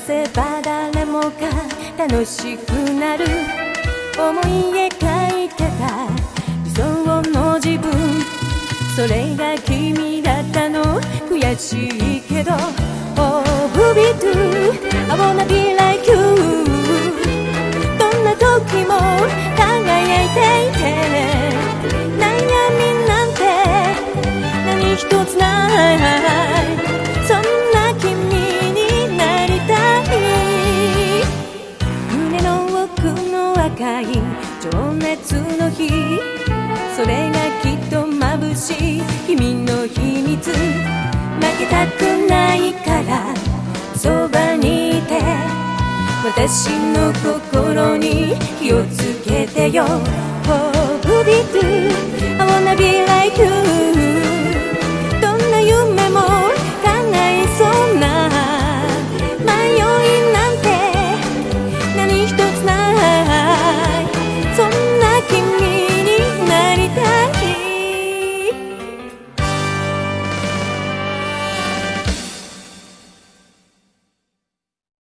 せば誰もが楽しくなる思い描いてた理想の自分、それが君だったの悔しいけど Oh me too I wanna be like you どんな時も輝いていて悩みなんて何一つないそんな君になりたい胸の奥の赤い情熱の火それがきっと眩しい君の秘密負けたくないからそばにいて私の心に火をつけてよ Oh, be true